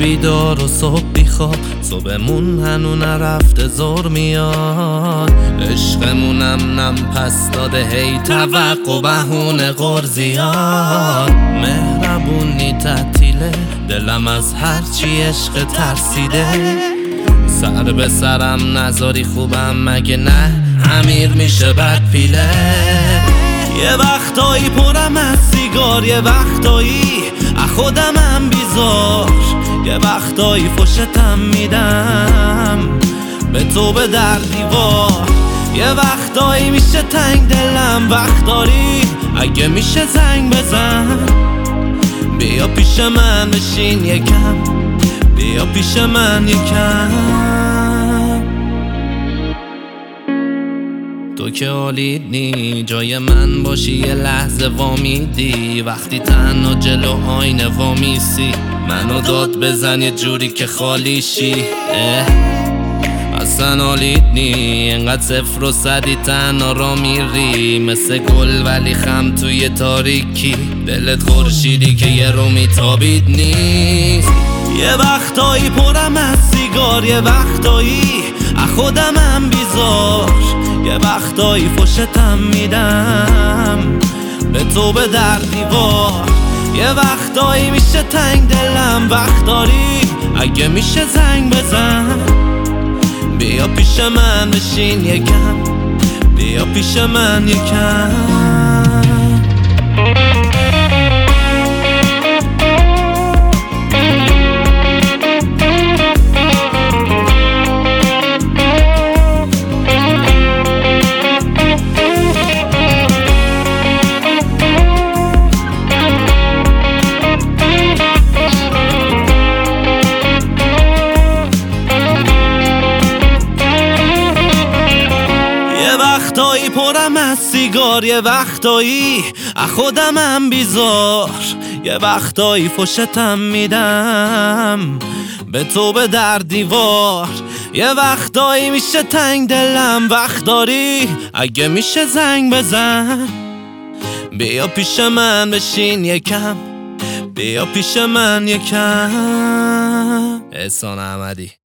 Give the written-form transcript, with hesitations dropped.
بیدار و صبح بیخواب، صبحمون هنو نرفته زور میاد. عشقمونم نم پس داده هی توقع بهونه غر زیاد. مهربونی تعطیله دلم از هرچی عشق ترسیده. سر به سرم نذاری خوبم مگه نه امیر میشه بد پیله. یه وقتایی پرم از سیگار، یه وقتایی خودم هم بیزار، یه وقتایی فشتم میدم به تو به در دیوار. یه وقتایی میشه تنگ دلم، وقت داری اگه میشه زنگ بزن. بیا پیش من بشین یکم، بیا پیش من یکم. تو که عالیت نی جای من باشی یه لحظه وامیدی. وقتی تنها جلو آینه وامیسی منو داد بزن یه جوری که خالی شی. اصلا عالیت نی انقدر صفر و صدی تنها را میری. مثل گل ولی خم توی تاریکی، دلت خورشیدی که یه رو میتابید نیست. یه وقتایی پرم از سیگار، یه وقتایی خودم هم بیزار، یه وقتایی فشتم میدم به تو به در دیوار. یه وقتایی میشه تنگ دلم، وقت داری اگه میشه زنگ بزن. بیا پیش من بشین یکم، بیا پیش من یکم. وقتایی پرم از سیگار، یه وقتایی خودم هم بیزار، یه وقتایی فشتم میدم به تو به در دیوار. یه وقتایی میشه تنگ دلم، وقت داری اگه میشه زنگ بزن. بیا پیش من بشین یکم، بیا پیش من یکم. احسان احمدی.